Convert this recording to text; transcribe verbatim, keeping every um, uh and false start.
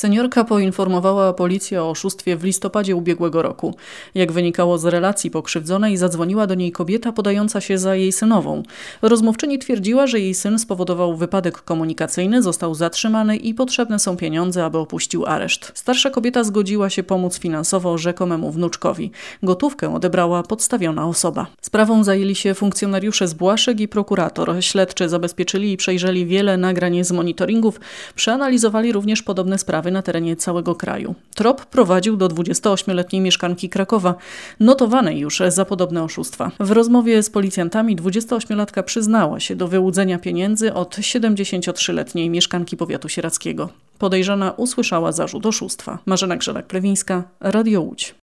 Seniorka poinformowała policję o oszustwie w listopadzie ubiegłego roku. Jak wynikało z relacji pokrzywdzonej, zadzwoniła do niej kobieta podająca się za jej synową. Rozmówczyni twierdziła, że jej syn spowodował wypadek komunikacyjny, został zatrzymany i potrzebne są pieniądze, aby opuścił areszt. Starsza kobieta zgodziła się pomóc finansowo rzekomemu wnuczkowi. Gotówkę odebrała podstawiona osoba. Sprawą zajęli się funkcjonariusze z Błaszek i prokurator. Śledczy zabezpieczyli i przejrzeli wiele nagrań z monitoringów, przeanalizowali również podobne sprawy na terenie całego kraju. Trop prowadził do dwudziestoośmioletniej mieszkanki Krakowa, notowanej już za podobne oszustwa. W rozmowie z policjantami dwudziestoośmiolatka przyznała się do wyłudzenia pieniędzy od siedemdziesięciotrzyletniej mieszkanki powiatu sieradzkiego. Podejrzana usłyszała zarzut oszustwa. Marzena Grzelak-Plewińska, Radio Łódź.